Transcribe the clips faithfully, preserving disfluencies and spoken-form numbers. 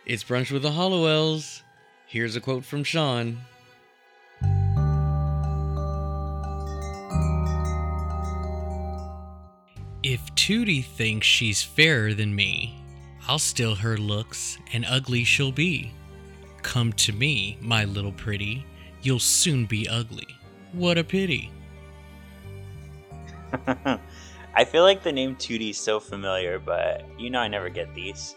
It's Brunch with the Hollowells. Here's a quote from Sean. If Tootie thinks she's fairer than me, I'll steal her looks, and ugly she'll be. Come to me, my little pretty, you'll soon be ugly. What a pity. I feel like the name Tootie's so familiar, but you know I never get these.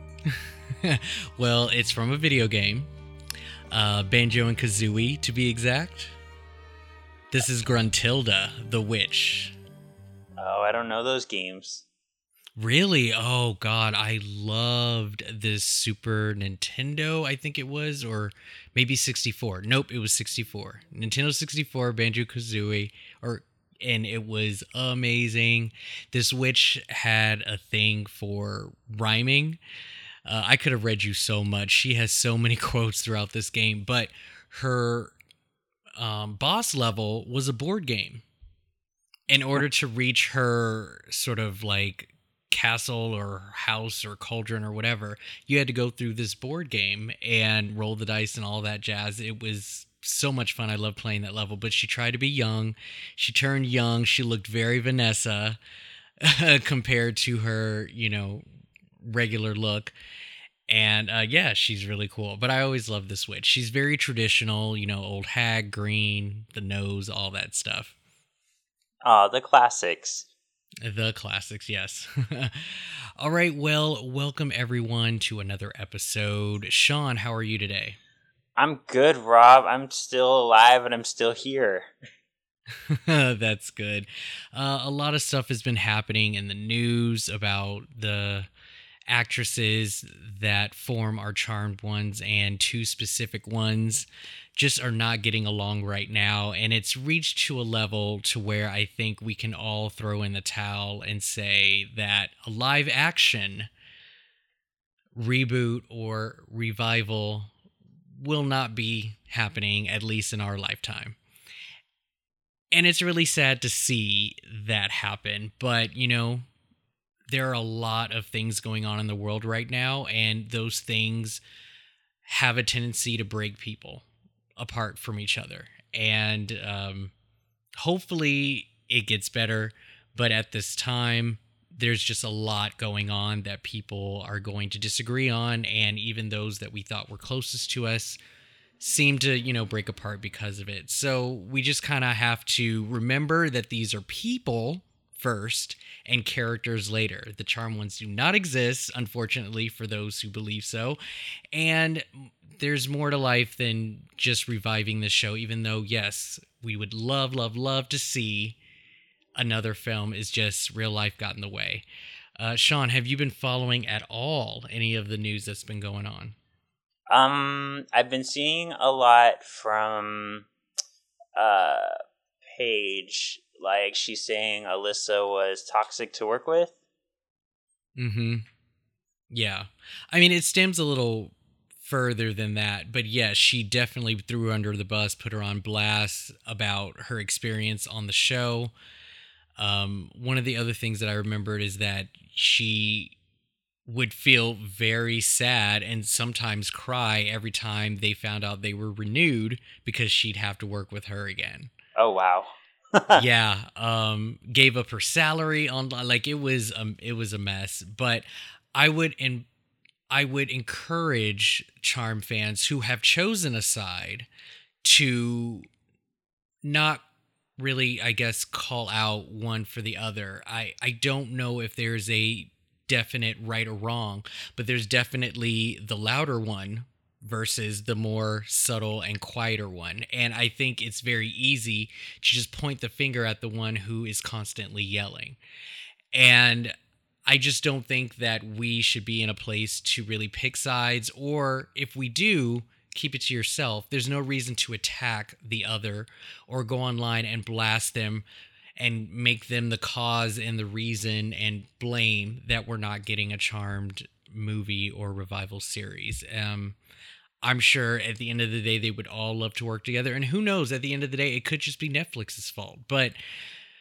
Well, it's from a video game. Uh, Banjo and Kazooie, to be exact. This is Gruntilda, the witch. Oh, I don't know those games. Really? Oh, God. I loved this Super Nintendo, I think it was, or maybe sixty-four. Nope, it was sixty-four. Nintendo sixty-four, Banjo-Kazooie, or and it was amazing. This witch had a thing for rhyming. Uh, I could have read you so much. She has so many quotes throughout this game, but her um, boss level was a board game. In order to reach her sort of like castle or house or cauldron or whatever, you had to go through this board game and roll the dice and all that jazz. It was so much fun. I loved playing that level, but she tried to be young. She turned young. She looked very Vanessa compared to her, you know, regular look. And uh, yeah, she's really cool. But I always loved this witch. She's very traditional, you know, old hag, green, the nose, all that stuff. Ah, uh, the classics. The classics, yes. All right, well, welcome everyone to another episode. Sean, how are you today? I'm good, Rob. I'm still alive and I'm still here. That's good. Uh, a lot of stuff has been happening in the news about the actresses that form our Charmed Ones, and two specific ones just are not getting along right now, and it's reached to a level to where I think we can all throw in the towel and say that a live action reboot or revival will not be happening, at least in our lifetime. And it's really sad to see that happen, but you know, there are a lot of things going on in the world right now, and those things have a tendency to break people apart from each other. And um, hopefully it gets better, but at this time, there's just a lot going on that people are going to disagree on, and even those that we thought were closest to us seem to, you know, break apart because of it. So we just kind of have to remember that these are people first and characters later. The Charmed Ones do not exist, unfortunately, for those who believe so. And there's more to life than just reviving this show, even though, yes, we would love, love, love to see another film. Is just real life got in the way. Uh, Sean, have you been following at all any of the news that's been going on? Um, I've been seeing a lot from uh, Paige. Like, she's saying Alyssa was toxic to work with. Mm-hmm. Yeah. I mean, it stems a little further than that, but yes, she definitely threw her under the bus, put her on blast about her experience on the show. Um, one of the other things that I remembered is that she would feel very sad and sometimes cry every time they found out they were renewed because she'd have to work with her again. Oh, wow. Yeah, um, gave up her salary on, like, it was um, it was a mess. But I would and I would encourage Charm fans who have chosen a side to not really, I guess, call out one for the other. I I don't know if there's a definite right or wrong, but there's definitely the louder one versus the more subtle and quieter one. And I think it's very easy to just point the finger at the one who is constantly yelling. And I just don't think that we should be in a place to really pick sides, or if we do, keep it to yourself. There's no reason to attack the other or go online and blast them and make them the cause and the reason and blame that we're not getting a Charmed movie or revival series. Um, I'm sure at the end of the day, they would all love to work together. And who knows, at the end of the day, it could just be Netflix's fault. But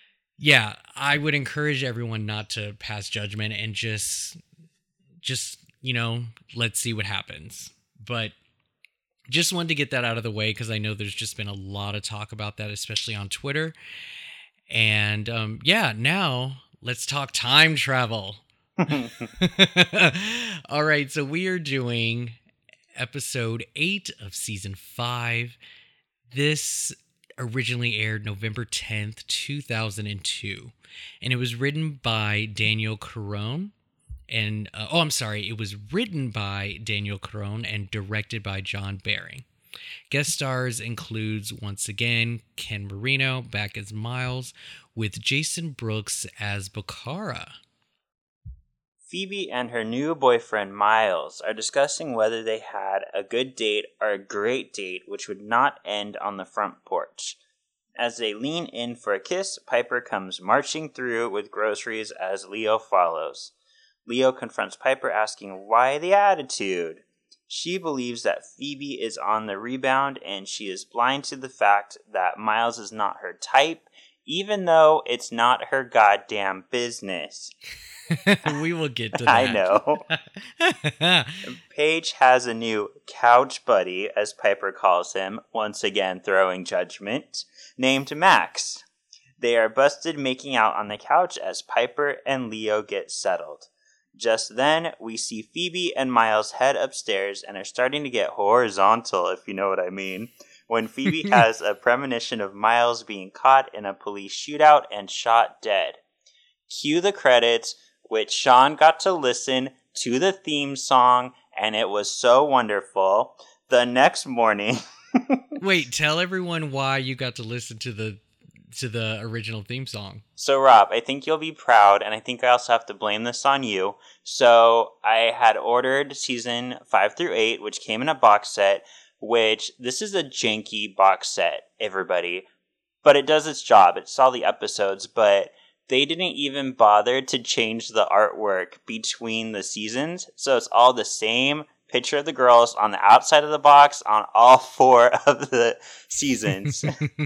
yeah, I would encourage everyone not to pass judgment and just, just you know, let's see what happens. But just wanted to get that out of the way because I know there's just been a lot of talk about that, especially on Twitter. And um, yeah, now let's talk time travel. All right, so we are doing episode eight of season five. This originally aired November tenth, two thousand two, and it was written by Daniel Caron. And uh, oh, I'm sorry, it was written by Daniel Caron and directed by John Baring. Guest stars includes, once again, Ken Marino back as Miles, with Jason Brooks as Bakara. Phoebe and her new boyfriend, Miles, are discussing whether they had a good date or a great date which would not end on the front porch. As they lean in for a kiss, Piper comes marching through with groceries as Leo follows. Leo confronts Piper, asking why the attitude. She believes that Phoebe is on the rebound, and she is blind to the fact that Miles is not her type, even though it's not her goddamn business. We will get to that. I know. Paige has a new couch buddy, as Piper calls him, once again throwing judgment, named Max. They are busted making out on the couch as Piper and Leo get settled. Just then, we see Phoebe and Miles head upstairs and are starting to get horizontal, if you know what I mean, when Phoebe has a premonition of Miles being caught in a police shootout and shot dead. Cue the credits, which Sean got to listen to the theme song, and it was so wonderful. The next morning... Wait, tell everyone why you got to listen to the to the original theme song. So, Rob, I think you'll be proud, and I think I also have to blame this on you. So, I had ordered season five through eight, which came in a box set, which, this is a janky box set, everybody. But it does its job. It's all the episodes, but they didn't even bother to change the artwork between the seasons. So, it's all the same picture of the girls on the outside of the box on all four of the seasons.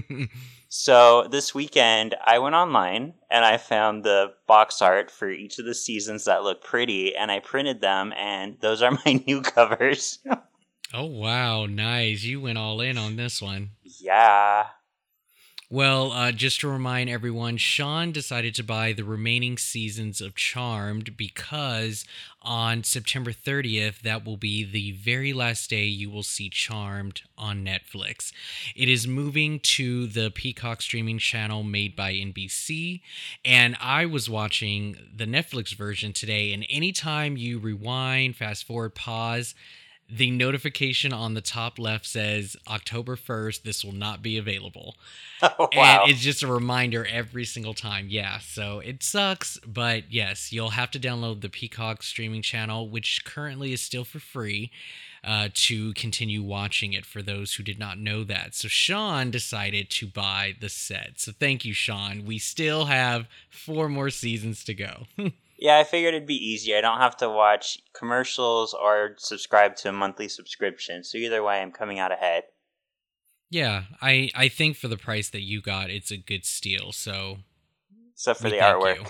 So this weekend, I went online and I found the box art for each of the seasons that look pretty, and I printed them, and those are my new covers. Oh, wow. Nice. You went all in on this one. Yeah. Well, uh, just to remind everyone, Sean decided to buy the remaining seasons of Charmed because on September thirtieth, that will be the very last day you will see Charmed on Netflix. It is moving to the Peacock streaming channel made by N B C, and I was watching the Netflix version today, and anytime you rewind, fast forward, pause, the notification on the top left says October first, this will not be available. Oh, wow. And it's just a reminder every single time. Yeah, so it sucks, but yes, you'll have to download the Peacock streaming channel, which currently is still for free, uh, to continue watching it for those who did not know that. So Sean decided to buy the set. So thank you, Sean. We still have four more seasons to go. Yeah, I figured it'd be easier. I don't have to watch commercials or subscribe to a monthly subscription. So either way, I'm coming out ahead. Yeah, I, I think for the price that you got, it's a good steal. So, except for the artwork.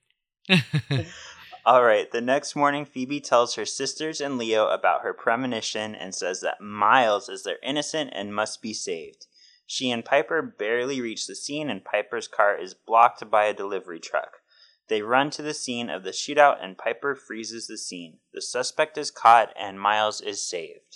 All right. The next morning, Phoebe tells her sisters and Leo about her premonition and says that Miles is their innocent and must be saved. She and Piper barely reach the scene, and Piper's car is blocked by a delivery truck. They run to the scene of the shootout, and Piper freezes the scene. The suspect is caught, and Miles is saved.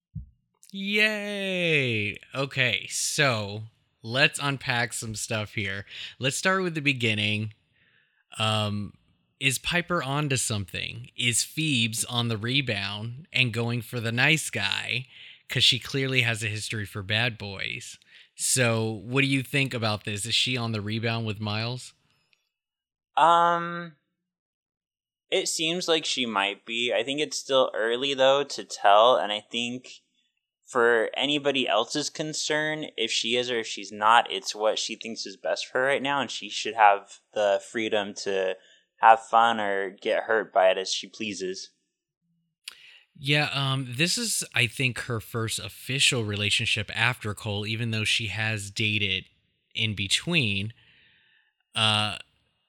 Yay! Okay, so let's unpack some stuff here. Let's start with the beginning. Um, is Piper onto something? Is Phoebes on the rebound and going for the nice guy? Because she clearly has a history for bad boys. So what do you think about this? Is she on the rebound with Miles? Um, it seems like she might be. I think it's still early, though, to tell, and I think for anybody else's concern, if she is or if she's not, it's what she thinks is best for her right now, and she should have the freedom to have fun or get hurt by it as she pleases. Yeah, um, this is, I think, her first official relationship after Cole, even though she has dated in between. Uh...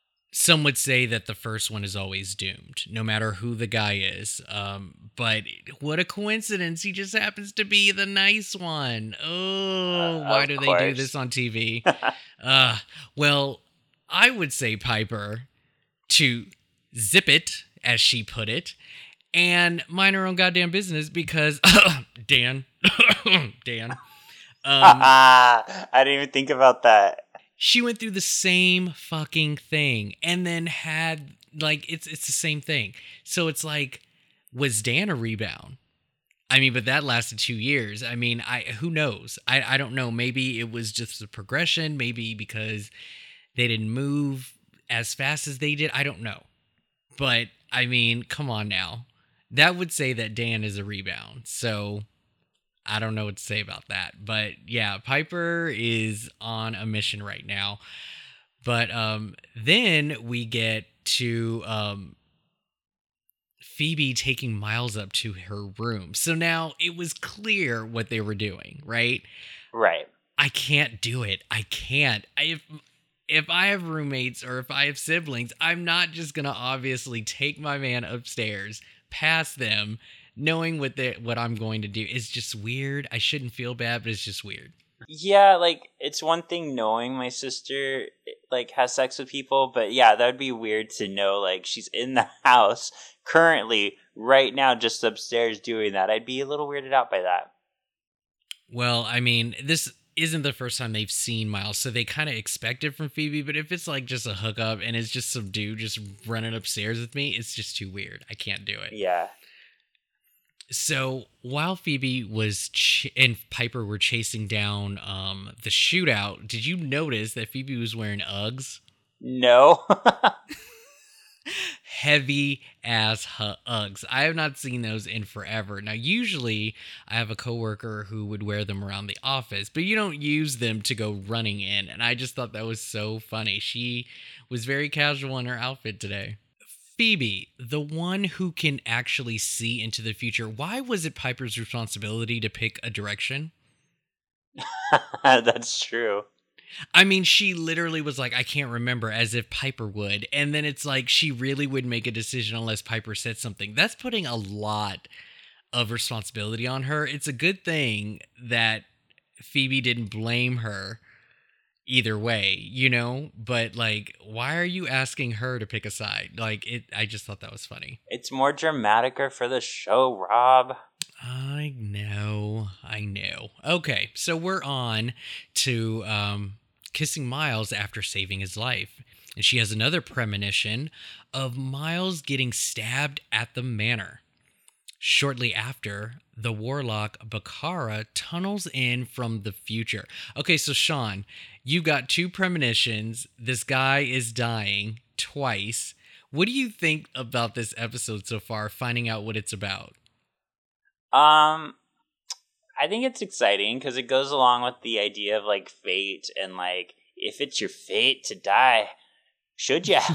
some would say that the first one is always doomed, no matter who the guy is. Um, but what a coincidence. He just happens to be the nice one. Oh, Uh, why of do course. they do this on T V? uh, well, I would say Piper to zip it, as she put it, and mind her own goddamn business because Dan, Dan, um, I didn't even think about that. she went through the same fucking thing and then had like it's it's the same thing. So it's like, was Dan a rebound? I mean, but that lasted two years. I mean, I who knows? I I don't know. Maybe it was just a progression. Maybe because they didn't move as fast as they did. I don't know. But I mean, come on now. That would say that Dan is a rebound. So I don't know what to say about that. But yeah, Piper is on a mission right now. But um, then we get to um, Phoebe taking Miles up to her room. So now it was clear what they were doing, right? Right. I can't do it. I can't. I, if if I have roommates or if I have siblings, I'm not just gonna obviously take my man upstairs, past them, knowing what they what I'm going to do. It's just weird. I shouldn't feel bad, but it's just weird. Yeah, like, it's one thing knowing my sister, like, has sex with people, but yeah, that would be weird to know, like, she's in the house currently, right now, just upstairs doing that. I'd be a little weirded out by that. Well, I mean, this isn't the first time they've seen Miles, so they kind of expect it from Phoebe, but if it's like just a hookup and it's just some dude just running upstairs with me, it's just too weird. I can't do it. Yeah. So while Phoebe was ch- and Piper were chasing down um, the shootout, did you notice that Phoebe was wearing Uggs? No. Heavy ass hu- Uggs. I have not seen those in forever. Now, usually I have a coworker who would wear them around the office, but you don't use them to go running in. And I just thought that was so funny. She was very casual in her outfit today. Phoebe, the one who can actually see into the future, why was it Piper's responsibility to pick a direction? That's true. I mean, she literally was like, I can't remember, as if Piper would. And then it's like she really would make a decision unless Piper said something. That's putting a lot of responsibility on her. It's a good thing that Phoebe didn't blame her either way, you know? But like, why are you asking her to pick a side? Like, it. I just thought that was funny. It's more dramaticer for the show, Rob. I know, I know. Okay, so we're on to um, kissing Miles after saving his life. And she has another premonition of Miles getting stabbed at the manor. Shortly after, the warlock Bakara tunnels in from the future. Okay, so Sean, you got two premonitions. This guy is dying twice. What do you think about this episode so far, finding out what it's about? Um, I think it's exciting because it goes along with the idea of like fate and like if it's your fate to die, should ya?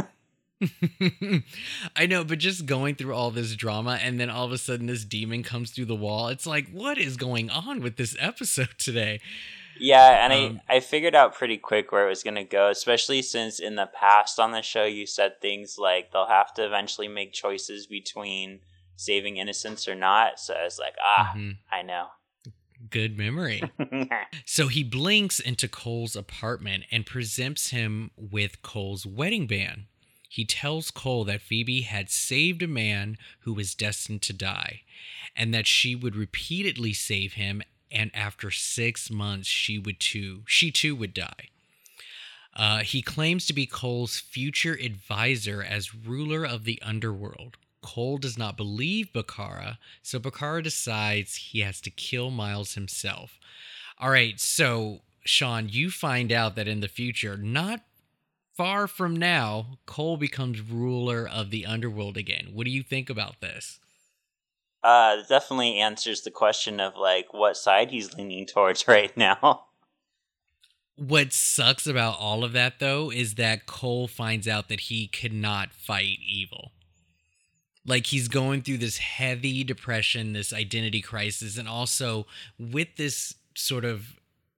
I know, but just going through all this drama and then all of a sudden this demon comes through the wall. It's like, what is going on with this episode today? Yeah, and Um, I, I figured out pretty quick where it was going to go, especially since in the past on the show you said things like they'll have to eventually make choices between saving innocence or not. So I was like, ah, mhm. I know. Good memory. So he blinks into Cole's apartment and presents him with Cole's wedding band. He tells Cole that Phoebe had saved a man who was destined to die, and that she would repeatedly save him, and after six months she would too she too would die. Uh, he claims to be Cole's future advisor as ruler of the underworld. Cole does not believe Bakara, so Bakara decides he has to kill Miles himself. All right, so Sean, you find out that in the future, not far from now, Cole becomes ruler of the underworld again. What do you think about this? Uh, it definitely answers the question of like what side he's leaning towards right now. What sucks about all of that, though, is that Cole finds out that he cannot fight evil. Like, he's going through this heavy depression, this identity crisis, and also with this sort of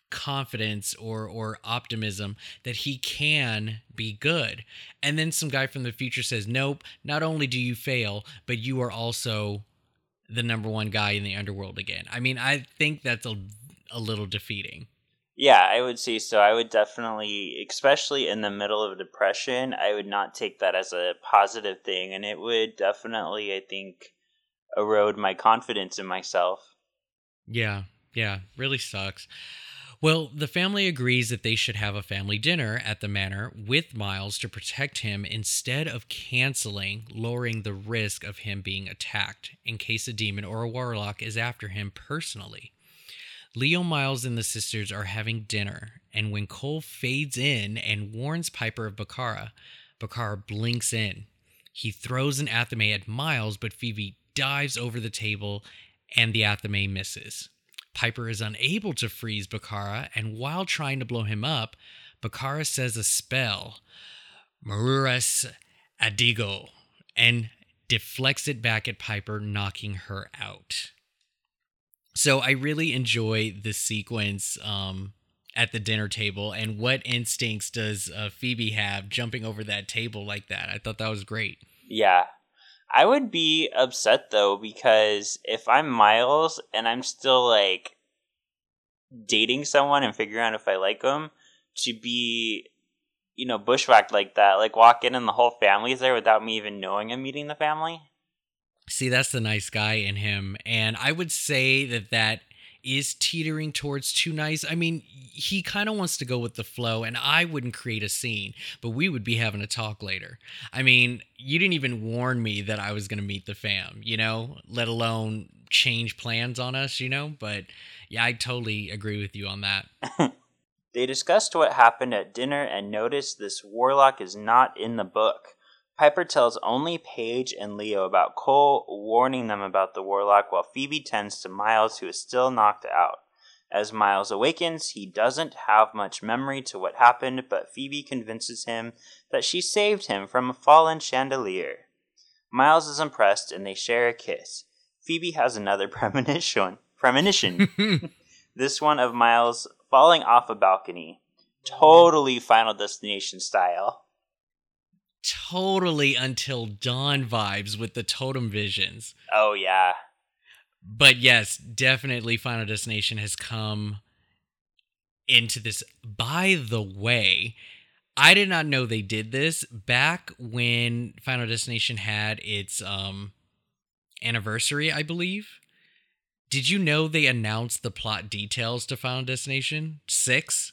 confidence or or optimism that he can be good. And then some guy from the future says, "Nope, not only do you fail, but you are also the number one guy in the underworld again." I mean, I think that's a a little defeating. Yeah, I would say so. I would definitely, especially in the middle of depression, I would not take that as a positive thing, and it would definitely, I think, erode my confidence in myself. Yeah, yeah, really sucks. Well, the family agrees that they should have a family dinner at the manor with Miles to protect him instead of canceling, lowering the risk of him being attacked in case a demon or a warlock is after him personally. Leo, Miles, and the sisters are having dinner, and when Cole fades in and warns Piper of Bakara, Bakara blinks in. He throws an athame at Miles, but Phoebe dives over the table, and the athame misses. Piper is unable to freeze Bakara, and while trying to blow him up, Bakara says a spell, Maruras Adigo, and deflects it back at Piper, knocking her out. So I really enjoy this sequence um, at the dinner table. And what instincts does uh, Phoebe have jumping over that table like that? I thought that was great. Yeah. I would be upset, though, because if I'm Miles and I'm still, like, dating someone and figuring out if I like them, to be, you know, bushwhacked like that, like walk in and the whole family's there without me even knowing I'm meeting the family. See, that's the nice guy in him. And I would say that that is teetering towards too nice. I mean, he kind of wants to go with the flow, and I wouldn't create a scene, but we would be having a talk later. I mean, you didn't even warn me that I was going to meet the fam, you know, let alone change plans on us, you know? But yeah, I totally agree with you on that. They discussed what happened at dinner and noticed this warlock is not in the book. Piper tells only Paige and Leo about Cole, warning them about the warlock, while Phoebe tends to Miles, who is still knocked out. As Miles awakens, he doesn't have much memory to what happened, but Phoebe convinces him that she saved him from a fallen chandelier. Miles is impressed, and they share a kiss. Phoebe has another premonition. Premonition. This one of Miles falling off a balcony. Totally Final Destination style. Totally Until Dawn vibes with the totem visions. Oh, yeah. But yes, definitely Final Destination has come into this. By the way, I did not know they did this back when Final Destination had its um, anniversary, I believe. Did you know they announced the plot details to Final Destination six?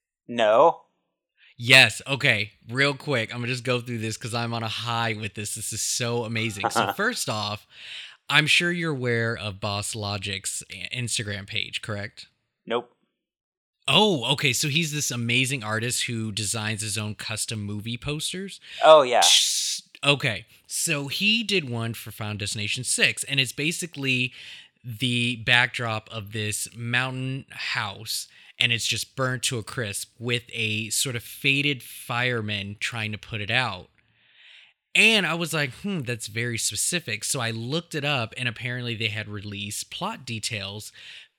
No. Yes. Okay. Real quick. I'm going to just go through this because I'm on a high with this. This is so amazing. So first off, I'm sure you're aware of Boss Logic's Instagram page, correct? Nope. Oh, okay. So he's this amazing artist who designs his own custom movie posters. Oh, yeah. Okay. So he did one for Final Destination six, and it's basically the backdrop of this mountain house, and it's just burnt to a crisp with a sort of faded fireman trying to put it out. And I was like, hmm, that's very specific. So I looked it up, and apparently they had released plot details.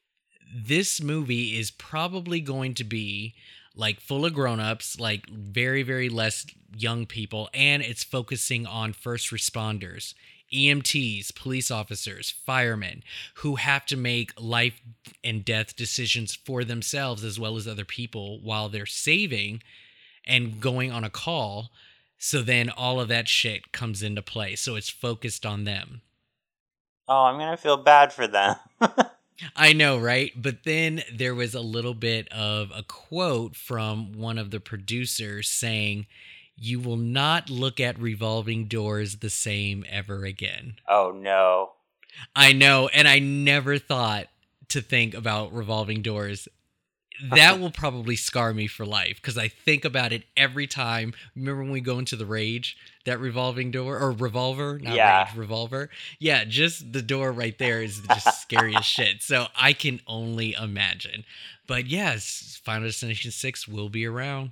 This movie is probably going to be like full of grown-ups, like very, very less young people, and it's focusing on first responders, E M Ts, police officers, firemen, who have to make life and death decisions for themselves as well as other people while they're saving and going on a call. So then all of that shit comes into play. So it's focused on them. Oh, I'm going to feel bad for them. I know, right? But then there was a little bit of a quote from one of the producers saying, "You will not look at revolving doors the same ever again." Oh, no. I know, and I never thought to think about revolving doors. That will probably scar me for life because I think about it every time. Remember when we go into the Rage, that revolving door or revolver, not yeah. Rage, revolver. Yeah, just the door right there is just scary as shit. So I can only imagine. But yes, Final Destination six will be around.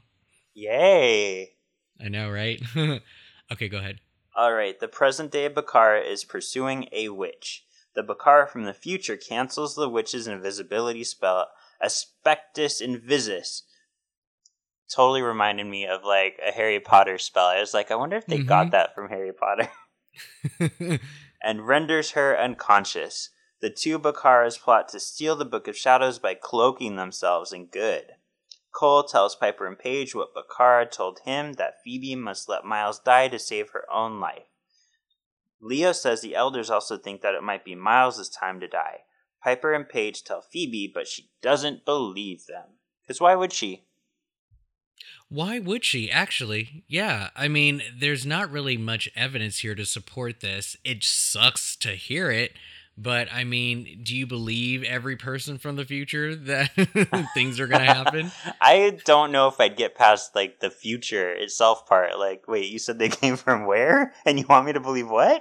Yay. I know, right? Okay, go ahead. All right. The present day Bakara is pursuing a witch. The Bakara from the future cancels the witch's invisibility spell Aspectus Invisus. Totally reminded me of like a Harry Potter spell. I was like, I wonder if they mm-hmm. got that from Harry Potter. And renders her unconscious. The two Bakkaras plot to steal the Book of Shadows by cloaking themselves in good. Cole tells Piper and Paige what Bakkara told him, that Phoebe must let Miles die to save her own life. Leo says the elders also think that it might be Miles' time to die. Piper and Paige tell Phoebe, but she doesn't believe them. Because why would she? Why would she, actually? Yeah, I mean, there's not really much evidence here to support this. It sucks to hear it, but I mean, do you believe every person from the future that things are going to happen? I don't know if I'd get past, like, the future itself part. Like, wait, you said they came from where? And you want me to believe what?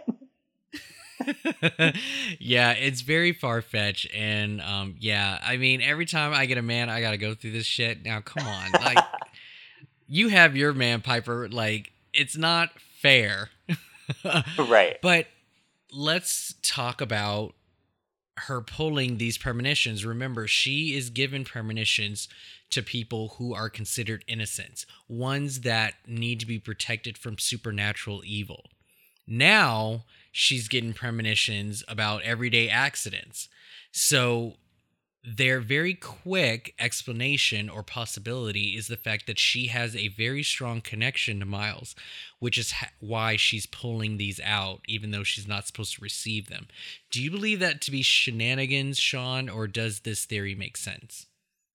Yeah, it's very far-fetched, and, um, yeah, I mean, every time I get a man, I gotta go through this shit. Now, come on, like... You have your man, Piper. Like, it's not fair. Right. But let's talk about her pulling these premonitions. Remember, she is given premonitions to people who are considered innocent, ones that need to be protected from supernatural evil. Now, she's getting premonitions about everyday accidents. So... their very quick explanation or possibility is the fact that she has a very strong connection to Miles, which is ha- why she's pulling these out, even though she's not supposed to receive them. Do you believe that to be shenanigans, Sean, or does this theory make sense?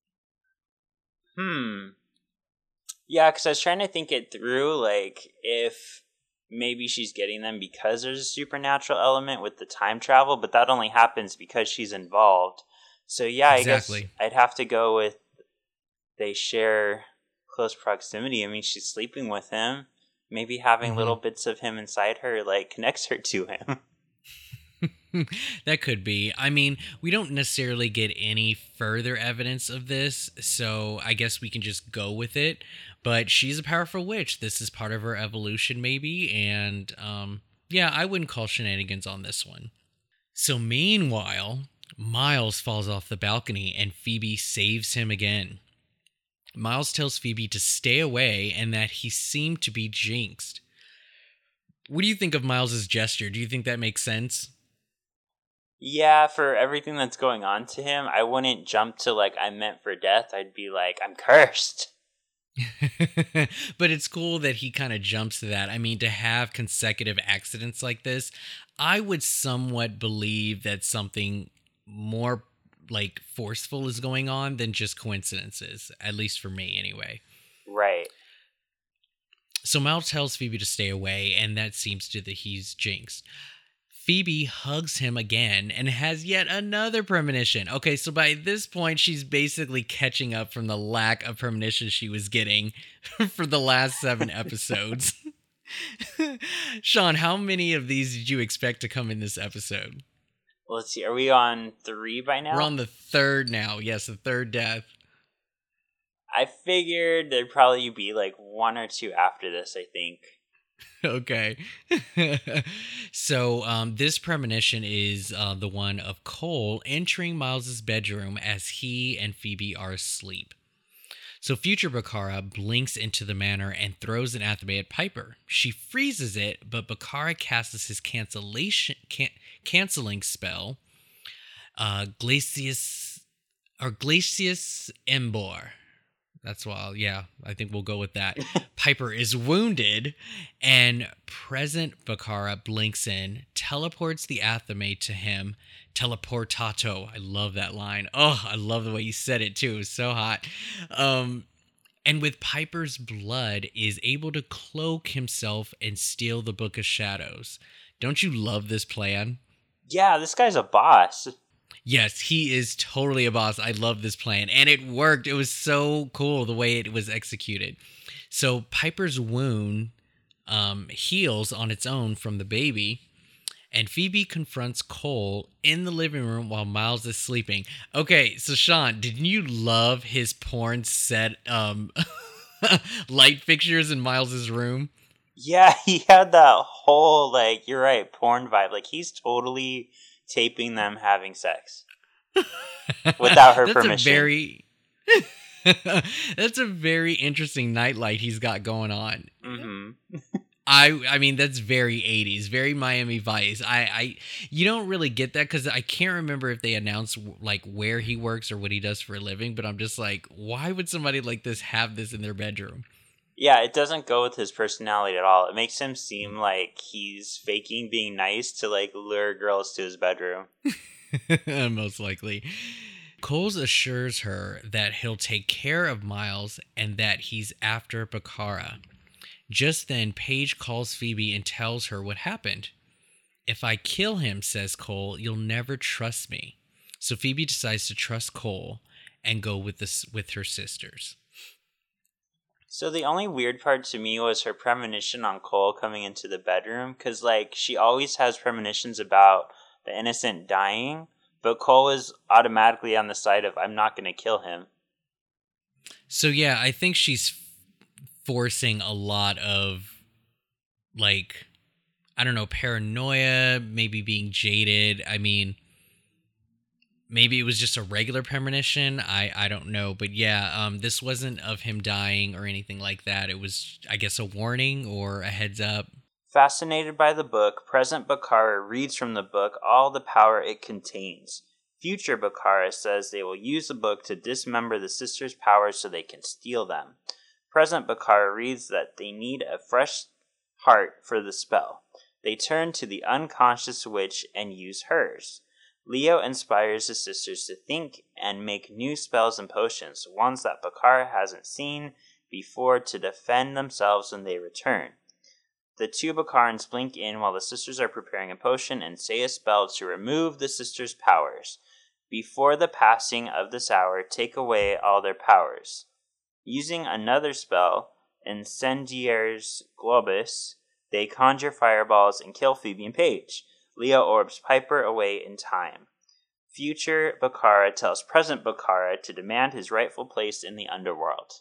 Hmm. Yeah, because I was trying to think it through, like, if maybe she's getting them because there's a supernatural element with the time travel, but that only happens because she's involved. So yeah, exactly. I guess I'd have to go with they share close proximity. I mean, she's sleeping with him. Maybe having mm-hmm. little bits of him inside her, like, connects her to him. That could be. I mean, we don't necessarily get any further evidence of this, so I guess we can just go with it. But she's a powerful witch. This is part of her evolution, maybe. And um, yeah, I wouldn't call shenanigans on this one. So meanwhile... Miles falls off the balcony and Phoebe saves him again. Miles tells Phoebe to stay away and that he seemed to be jinxed. What do you think of Miles's gesture? Do you think that makes sense? Yeah, for everything that's going on to him, I wouldn't jump to, like, I'm meant for death. I'd be like, I'm cursed. But it's cool that he kind of jumps to that. I mean, to have consecutive accidents like this, I would somewhat believe that something more like forceful is going on than just coincidences, at least for me anyway. Right. So Miles tells Phoebe to stay away, and that seems to that he's jinxed. Phoebe hugs him again and has yet another premonition. Okay, so by this point, she's basically catching up from the lack of premonition she was getting for the last seven episodes. Sean, how many of these did you expect to come in this episode? Let's see. Are we on three by now? We're on the third now. Yes, the third death. I figured there'd probably be like one or two after this, I think. Okay. So um, this premonition is uh, the one of Cole entering Miles's bedroom as he and Phoebe are asleep. So future Bakkara blinks into the manor and throws an athame at Piper. She freezes it, but Bakkara casts his cancellation can, canceling spell, uh, Glacius or Glacius Embor. That's why, yeah, I think we'll go with that. Piper is wounded, and present Bakkara blinks in, teleports the athame to him. Teleportato. I love that line. Oh, I love the way you said it, too. It was so hot. Um, and with Piper's blood, is able to cloak himself and steal the Book of Shadows. Don't you love this plan? Yeah, this guy's a boss. Yes, he is totally a boss. I love this plan. And it worked. It was so cool the way it was executed. So Piper's wound um, heals on its own from the baby. And Phoebe confronts Cole in the living room while Miles is sleeping. Okay, so Sean, didn't you love his porn set um, light fixtures in Miles's room? Yeah, he had that whole, like, you're right, porn vibe. Like, he's totally taping them having sex. without her That's permission. a very That's a very interesting nightlight he's got going on. Mm-hmm. I I mean that's very eighties, very Miami Vice. I I you don't really get that cuz I can't remember if they announced like where he works or what he does for a living, but I'm just like, why would somebody like this have this in their bedroom? Yeah, it doesn't go with his personality at all. It makes him seem like he's faking being nice to like lure girls to his bedroom. Most likely. Coles assures her that he'll take care of Miles and that he's after Bakara. Just then, Paige calls Phoebe and tells her what happened. If I kill him, says Cole, you'll never trust me. So Phoebe decides to trust Cole and go with this with her sisters. So the only weird part to me was her premonition on Cole coming into the bedroom, because like she always has premonitions about the innocent dying, but Cole is automatically on the side of I'm not going to kill him. So yeah, I think she's forcing a lot of like, I don't know, paranoia, maybe being jaded. I mean, maybe it was just a regular premonition. I, I don't know. But yeah, um, this wasn't of him dying or anything like that. It was, I guess, a warning or a heads up. Fascinated by the book, present Bakara reads from the book all the power it contains. Future Bakara says they will use the book to dismember the sisters' powers so they can steal them. Present Bakara reads that they need a fresh heart for the spell. They turn to the unconscious witch and use hers. Leo inspires the sisters to think and make new spells and potions, ones that Bakara hasn't seen before, to defend themselves when they return. The two Bakarans blink in while the sisters are preparing a potion and say a spell to remove the sisters' powers. Before the passing of this hour, take away all their powers. Using another spell, Incendiaris Globus, they conjure fireballs and kill Phoebe and Paige. Leo orbs Piper away in time. Future Bakara tells present Bakara to demand his rightful place in the underworld.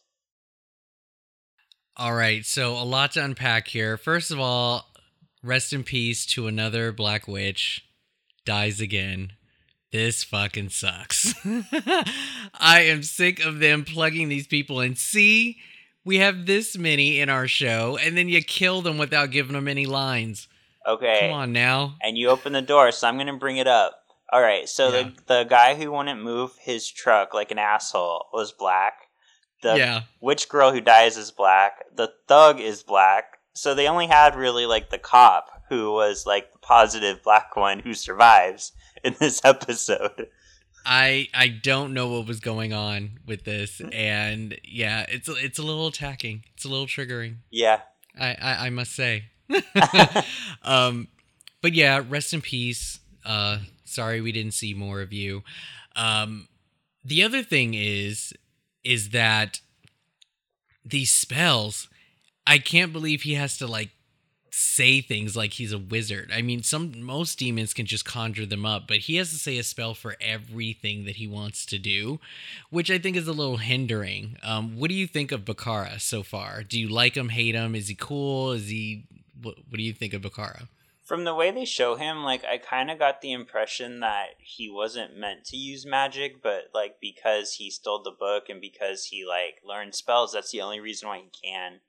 All right, so a lot to unpack here. First of all, rest in peace to another Black Witch. Dies again. This fucking sucks. I am sick of them plugging these people in. See, we have this many in our show, and then you kill them without giving them any lines. Okay. Come on now. And you open the door, so I'm going to bring it up. All right, so yeah. the the guy who wouldn't move his truck like an asshole was black. The yeah. witch girl who dies is black. The thug is black. So they only had really like the cop who was like the positive black one who survives in this episode. I I don't know what was going on with this, and yeah, it's it's a little attacking. It's a little triggering. Yeah, I I, I must say. um, but yeah, rest in peace. Uh, sorry we didn't see more of you. Um, the other thing is is that these spells, I can't believe he has to like say things like he's a wizard. I mean, some most demons can just conjure them up, but he has to say a spell for everything that he wants to do, which I think is a little hindering. Um, what do you think of Bakara so far? Do you like him, hate him? Is he cool? Is he? What, what do you think of Bakara? From the way they show him, like, I kind of got the impression that he wasn't meant to use magic, but, like, because he stole the book and because he, like, learned spells, that's the only reason why he can.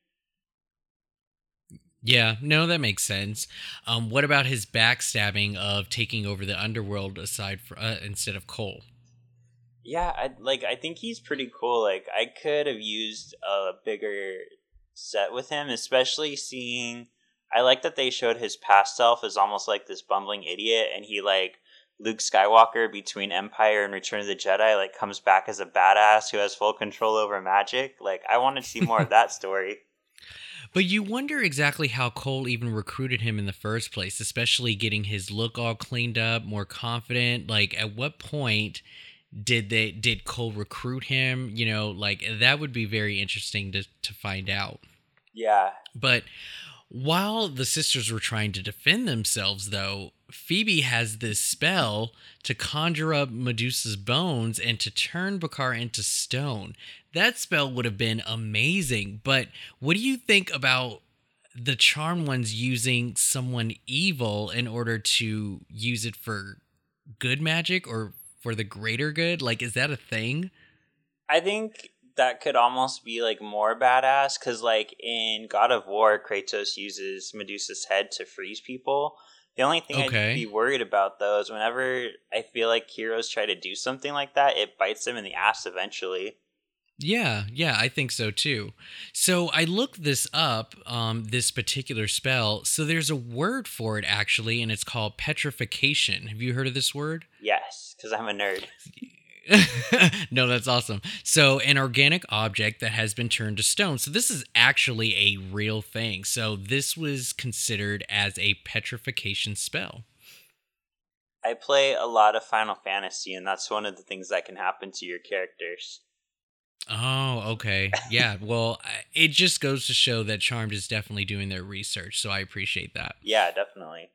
Yeah, no, that makes sense. Um, what about his backstabbing of taking over the underworld aside for, uh, instead of Cole? Yeah, I, like, I think he's pretty cool. Like, I could have used a bigger set with him, especially seeing... I like that they showed his past self as almost like this bumbling idiot, and he, like, Luke Skywalker between Empire and Return of the Jedi, like, comes back as a badass who has full control over magic. Like, I want to see more of that story. But you wonder exactly how Cole even recruited him in the first place, especially getting his look all cleaned up, more confident. Like, at what point did they did Cole recruit him? You know, like, that would be very interesting to, to find out. Yeah. But while the sisters were trying to defend themselves, though, Phoebe has this spell to conjure up Medusa's bones and to turn Bakara into stone. That spell would have been amazing, but what do you think about the Charmed Ones using someone evil in order to use it for good magic or for the greater good? Like, is that a thing? I think that could almost be like more badass because, like, in God of War, Kratos uses Medusa's head to freeze people. The only thing Okay. I'd be worried about, though, is whenever I feel like heroes try to do something like that, it bites them in the ass eventually. Yeah, yeah, I think so too. So I looked this up, um, this particular spell. So there's a word for it actually, and it's called petrification. Have you heard of this word? Yes, because I'm a nerd. No, that's awesome. So, an organic object that has been turned to stone. So, this is actually a real thing. So, this was considered as a petrification spell. I play a lot of Final Fantasy, and that's one of the things that can happen to your characters. Oh, okay. Yeah, well, I- it just goes to show that Charmed is definitely doing their research. So, I appreciate that. Yeah, definitely.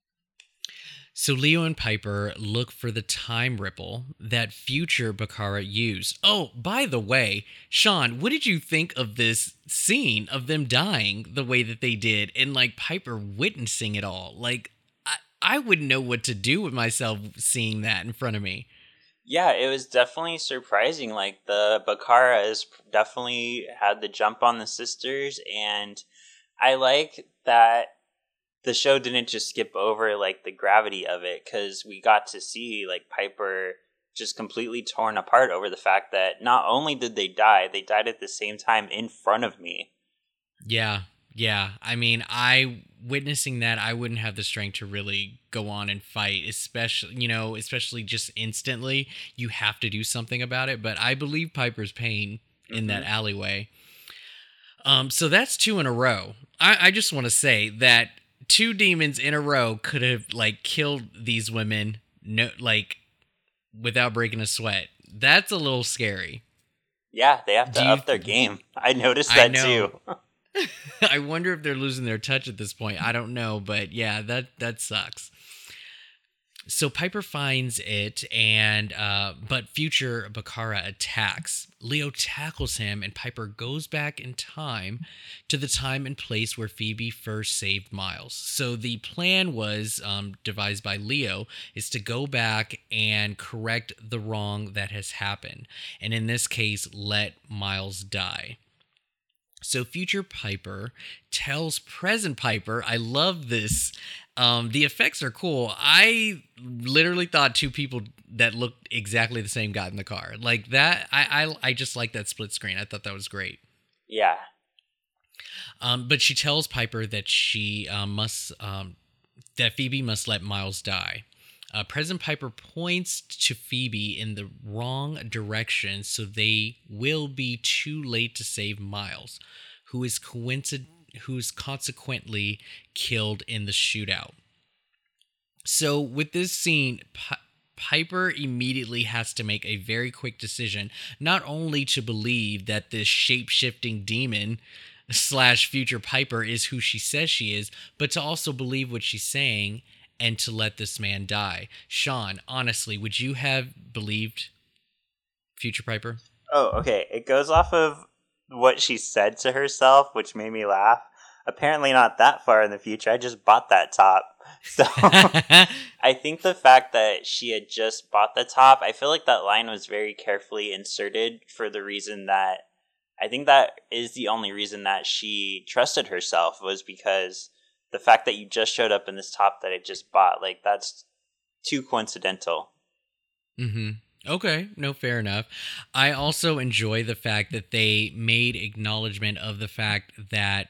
So Leo and Piper look for the time ripple that future Bakara used. Oh, by the way, Sean, what did you think of this scene of them dying the way that they did and like Piper witnessing it all? Like, I, I wouldn't know what to do with myself seeing that in front of me. Yeah, it was definitely surprising. Like, the Bakara has definitely had the jump on the sisters, and I like that the show didn't just skip over like the gravity of it, because we got to see like Piper just completely torn apart over the fact that not only did they die, they died at the same time in front of me. Yeah, yeah. I mean, I witnessing that, I wouldn't have the strength to really go on and fight, especially, you know, especially just instantly. You have to do something about it. But I believe Piper's pain in mm-hmm. that alleyway. Um, so that's two in a row. I, I just want to say that two demons in a row could have like killed these women, no, like without breaking a sweat. That's a little scary. Yeah, they have to Do up you, their game. I noticed that I too. I wonder if they're losing their touch at this point. I don't know, but yeah, that that sucks. So Piper finds it, and uh, but future Bakara attacks. Leo tackles him, and Piper goes back in time to the time and place where Phoebe first saved Miles. So the plan was um, devised by Leo is to go back and correct the wrong that has happened, and in this case, let Miles die. So future Piper tells present Piper, I love this. Um, the effects are cool. I literally thought two people that looked exactly the same got in the car. Like that, I I, I just like that split screen. I thought that was great. Yeah. Um, but she tells Piper that she um, must, um, that Phoebe must let Miles die. Uh, President Piper points to Phoebe in the wrong direction, so they will be too late to save Miles, who is coincident. Who's consequently killed in the shootout. So with this scene, P- Piper immediately has to make a very quick decision, not only to believe that this shape-shifting demon slash future Piper is who she says she is, but to also believe what she's saying and to let this man die. Sean, honestly, would you have believed future Piper? Oh, okay. It goes off of what she said to herself, which made me laugh. Apparently not that far in the future. I just bought that top. So I think the fact that she had just bought the top, I feel like that line was very carefully inserted for the reason that I think that is the only reason that she trusted herself, was because the fact that you just showed up in this top that I just bought, like, that's too coincidental. Mm-hmm. Okay, no, fair enough. I also enjoy the fact that they made acknowledgement of the fact that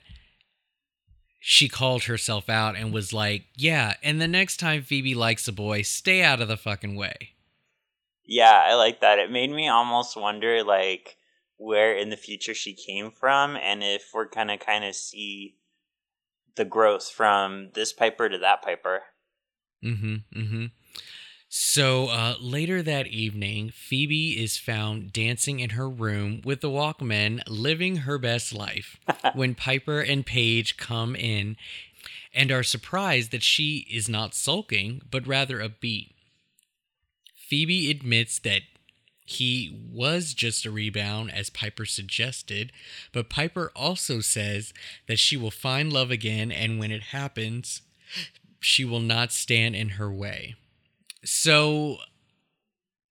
she called herself out and was like, yeah, and the next time Phoebe likes a boy, stay out of the fucking way. Yeah, I like that. It made me almost wonder, like, where in the future she came from, and if we're gonna kind of see the growth from this Piper to that Piper. Mm-hmm, mm-hmm. So uh, later that evening, Phoebe is found dancing in her room with the Walkmen, living her best life, when Piper and Paige come in and are surprised that she is not sulking, but rather upbeat. Phoebe admits that he was just a rebound, as Piper suggested, but Piper also says that she will find love again, and when it happens, she will not stand in her way. So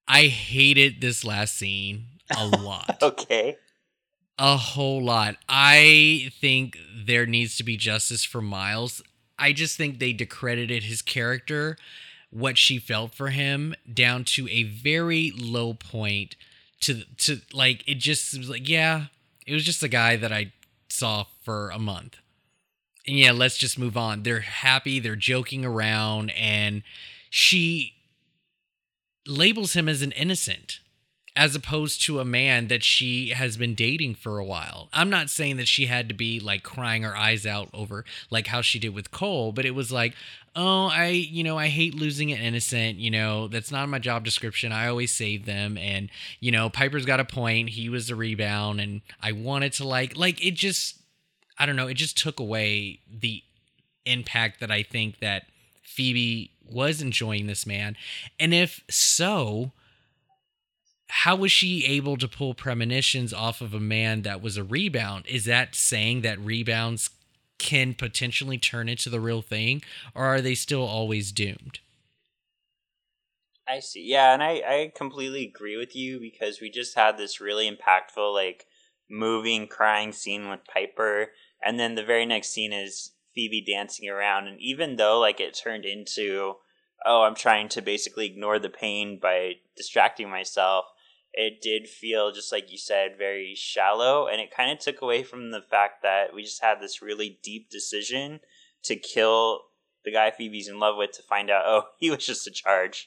I hated this last scene a lot. Okay. A whole lot. I think there needs to be justice for Miles. I just think they discredited his character, what she felt for him, down to a very low point. To to like it just was like, yeah, it was just a guy that I saw for a month. And yeah, let's just move on. They're happy, they're joking around, and she labels him as an innocent, as opposed to a man that she has been dating for a while. I'm not saying that she had to be like crying her eyes out over like how she did with Cole, but it was like, oh, I, you know, I hate losing an innocent, you know, that's not in my job description. I always save them. And, you know, Piper's got a point. He was a rebound and I wanted to like, like it just, I don't know. It just took away the impact that I think that Phoebe was enjoying this man. And if so, how was she able to pull premonitions off of a man that was a rebound? Is that saying that rebounds can potentially turn into the real thing, or are they still always doomed? I see. Yeah, and I, I completely agree with you because we just had this really impactful, like, moving, crying scene with Piper, and then the very next scene is Phoebe dancing around, and even though, like, it turned into, oh, I'm trying to basically ignore the pain by distracting myself, it did feel, just like you said, very shallow, and it kind of took away from the fact that we just had this really deep decision to kill the guy Phoebe's in love with to find out, oh, he was just a charge.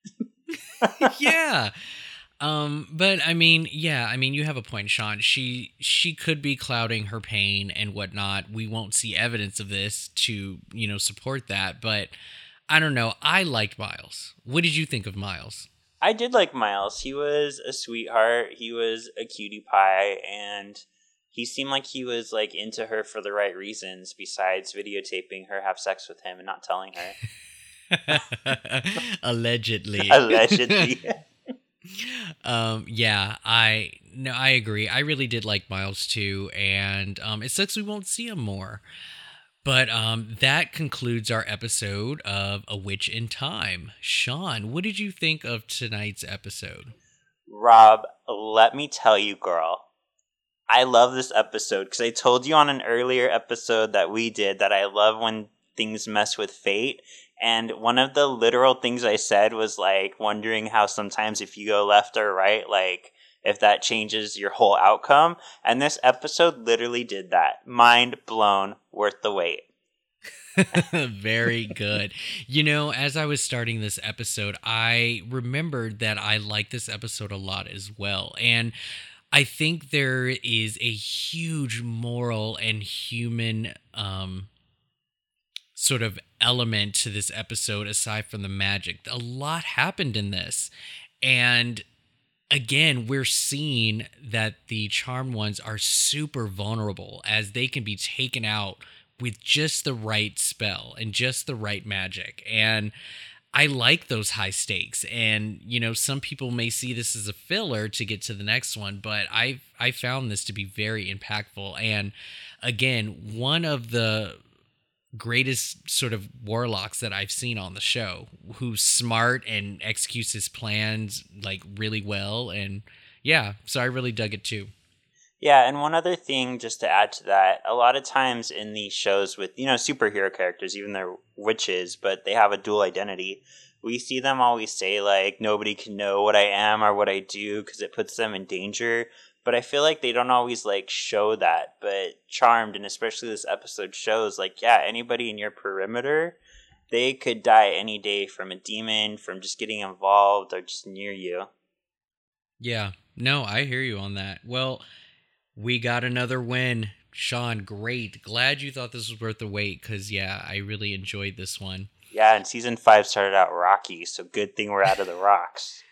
Yeah. Um, but I mean, yeah, I mean, you have a point, Sean. She she could be clouding her pain and whatnot. We won't see evidence of this to, you know, support that, but I don't know. I liked Miles. What did you think of Miles? I did like Miles. He was a sweetheart. He was a cutie pie, and he seemed like he was like into her for the right reasons, besides videotaping her have sex with him and not telling her. Allegedly. Allegedly. um, yeah, I no, I agree. I really did like Miles too, and um, it sucks we won't see him more. But um, that concludes our episode of A Witch in Time. Sean, what did you think of tonight's episode? Rob, let me tell you, girl, I love this episode because I told you on an earlier episode that we did that I love when things mess with fate. And one of the literal things I said was like wondering how sometimes if you go left or right, like if that changes your whole outcome. And this episode literally did that. Mind blown, worth the wait. Very good. You know, as I was starting this episode, I remembered that I liked this episode a lot as well. And I think there is a huge moral and human um, sort of element to this episode aside from the magic. A lot happened in this. And again, we're seeing that the Charmed Ones are super vulnerable as they can be taken out with just the right spell and just the right magic. And I like those high stakes. And, you know, some people may see this as a filler to get to the next one, but I I found this to be very impactful. And again, one of the greatest sort of warlocks that I've seen on the show, who's smart and executes his plans like really well. And yeah, so I really dug it too. Yeah, and one other thing just to add to that, a lot of times in these shows with, you know, superhero characters, even they're witches, but they have a dual identity, we see them always say like, nobody can know what I am or what I do because it puts them in danger. But I feel like they don't always, like, show that. But Charmed, and especially this episode, shows, like, yeah, anybody in your perimeter, they could die any day from a demon, from just getting involved, or just near you. Yeah. No, I hear you on that. Well, we got another win. Sean, great. Glad you thought this was worth the wait, because, yeah, I really enjoyed this one. Yeah, and season five started out rocky, so good thing we're out of the rocks.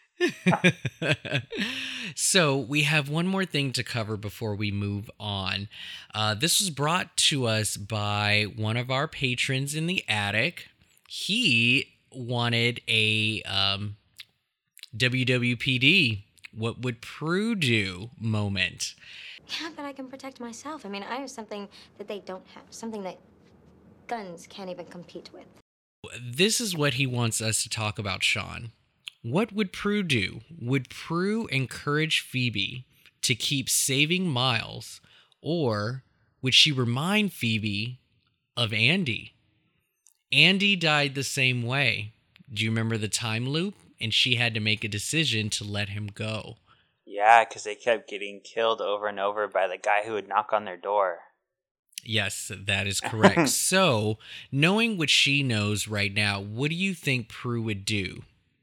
So we have one more thing to cover before we move on. Uh, this was brought to us by one of our patrons in the attic. He wanted a um, W W P D, what would Prue do moment. Yeah, but I can protect myself. I mean, I have something that they don't have, something that guns can't even compete with. This is what he wants us to talk about, Sean. What would Prue do? Would Prue encourage Phoebe to keep saving Miles, or would she remind Phoebe of Andy? Andy died the same way. Do you remember the time loop? And she had to make a decision to let him go. Yeah, because they kept getting killed over and over by the guy who would knock on their door. Yes, that is correct. So, knowing what she knows right now, what do you think Prue would do?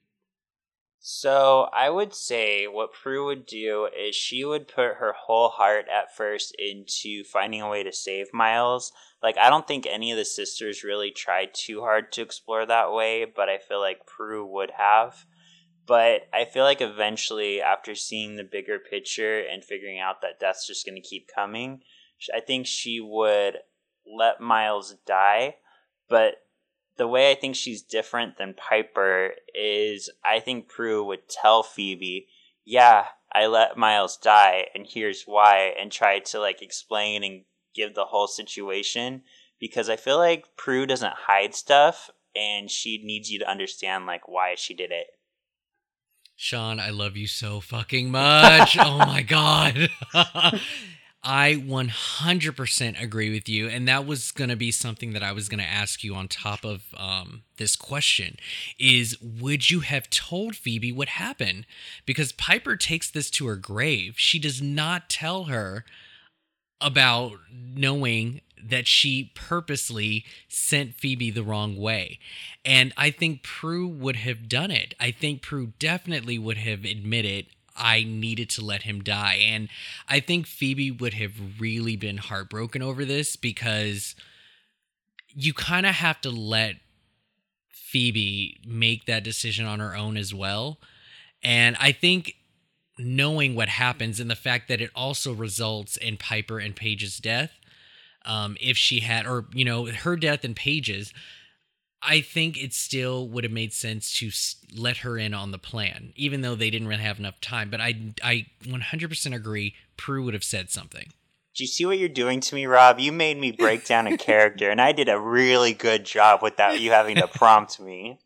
So, I would say what Prue would do is she would put her whole heart at first into finding a way to save Miles. Like, I don't think any of the sisters really tried too hard to explore that way, but I feel like Prue would have. But I feel like eventually, after seeing the bigger picture and figuring out that death's just going to keep coming, I think she would let Miles die. But the way I think she's different than Piper is I think Prue would tell Phoebe, yeah, I let Miles die, and here's why, and try to like explain and give the whole situation. Because I feel like Prue doesn't hide stuff, and she needs you to understand like why she did it. Sean, I love you so fucking much. Oh my God. I one hundred percent agree with you. And that was going to be something that I was going to ask you on top of um, this question is, would you have told Phoebe what happened? Because Piper takes this to her grave. She does not tell her about knowing that she purposely sent Phoebe the wrong way. And I think Prue would have done it. I think Prue definitely would have admitted, I needed to let him die. And I think Phoebe would have really been heartbroken over this, because you kind of have to let Phoebe make that decision on her own as well. And I think knowing what happens and the fact that it also results in Piper and Paige's death, um, if she had, or, you know, her death and Paige's, I think it still would have made sense to let her in on the plan, even though they didn't really have enough time. But I, I one hundred percent agree, Prue would have said something. Do you see what you're doing to me, Rob? You made me break down a character, and I did a really good job without you having to prompt me.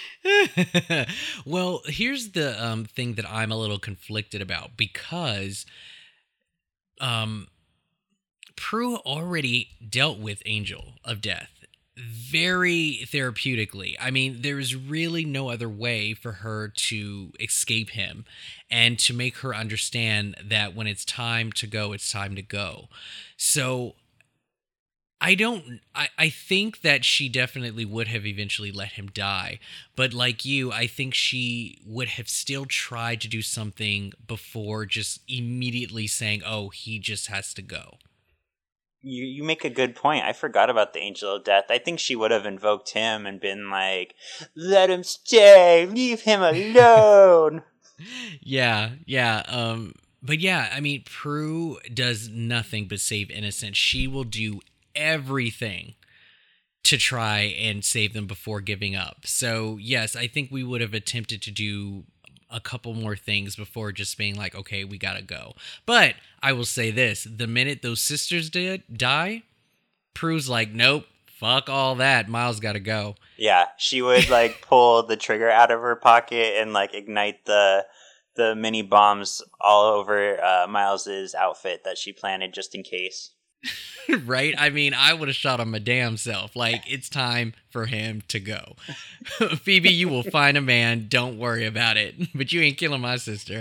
Well, here's the um, thing that I'm a little conflicted about, because um, Prue already dealt with Angel of Death very therapeutically. I mean, there's really no other way for her to escape him and to make her understand that when it's time to go, it's time to go. So I don't, I, I think that she definitely would have eventually let him die. But like you, I think she would have still tried to do something before just immediately saying, oh, he just has to go. You you make a good point. I forgot about the Angel of Death. I think she would have invoked him and been like, let him stay, leave him alone. yeah, yeah. Um, but yeah, I mean, Prue does nothing but save innocent. She will do everything to try and save them before giving up. So yes, I think we would have attempted to do a couple more things before just being like, okay, we gotta go. But I will say this, the minute those sisters did die, Prue's like, nope, fuck all that, Miles gotta go. Yeah, she would like pull the trigger out of her pocket and like ignite the the mini bombs all over uh, Miles's outfit that she planted just in case. Right? I mean, I would have shot him my damn self. Like, it's time for him to go. Phoebe, you will find a man. Don't worry about it. But you ain't killing my sister.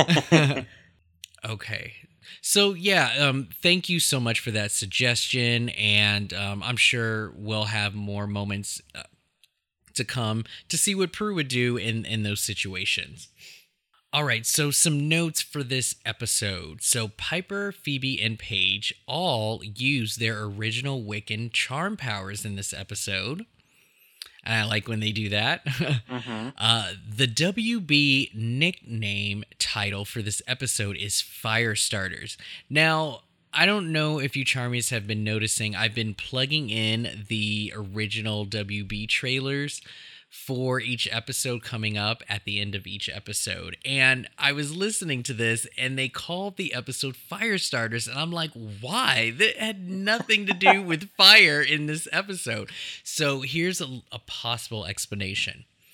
Okay. So, yeah, um, thank you so much for that suggestion. And um, I'm sure we'll have more moments uh, to come to see what Prue would do in, in those situations. All right, so some notes for this episode. So Piper, Phoebe, and Paige all use their original Wiccan charm powers in this episode. And I like when they do that. Mm-hmm. uh, the W B nickname title for this episode is Firestarters. Now, I don't know if you Charmies have been noticing, I've been plugging in the original W B trailers for each episode coming up at the end of each episode. And I was listening to this and they called the episode Firestarters. And I'm like, why? That had nothing to do with fire in this episode. So here's a, a possible explanation.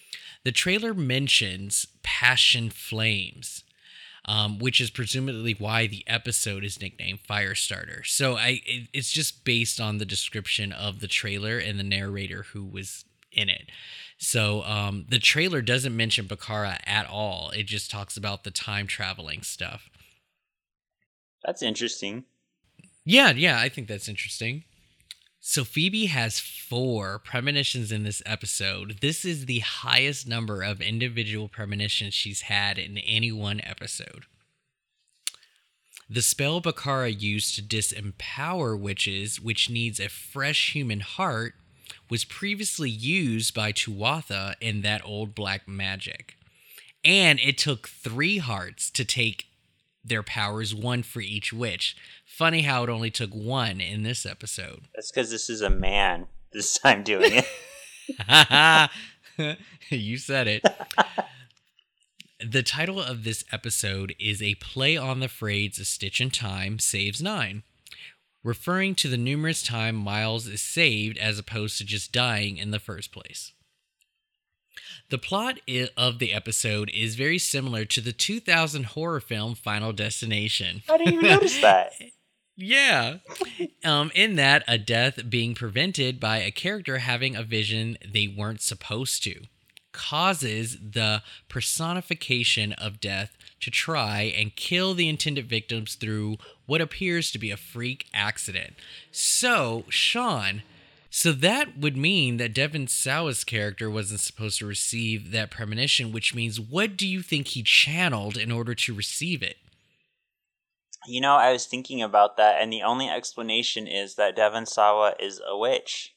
The trailer mentions passion flames, um, which is presumably why the episode is nicknamed Firestarter. So I, it, it's just based on the description of the trailer and the narrator who was in it. So um, the trailer doesn't mention Bakara at all. It just talks about the time traveling stuff. That's interesting. Yeah, yeah, I think that's interesting. So Phoebe has four premonitions in this episode. This is the highest number of individual premonitions she's had in any one episode. The spell Bakara used to disempower witches, which needs a fresh human heart, was previously used by Tuatha in that old black magic. And it took three hearts to take their powers, one for each witch. Funny how it only took one in this episode. That's because this is a man this time doing it. You said it. The title of this episode is a play on the phrase "A stitch in time saves nine," referring to the numerous times Miles is saved as opposed to just dying in the first place. The plot of the episode is very similar to the two thousand horror film Final Destination. I didn't even notice that. Yeah. Um, in that, a death being prevented by a character having a vision they weren't supposed to causes the personification of death to try and kill the intended victims through what appears to be a freak accident. So, Sean... So that would mean that Devon Sawa's character wasn't supposed to receive that premonition, which means what do you think he channeled in order to receive it? You know, I was thinking about that, and the only explanation is that Devon Sawa is a witch.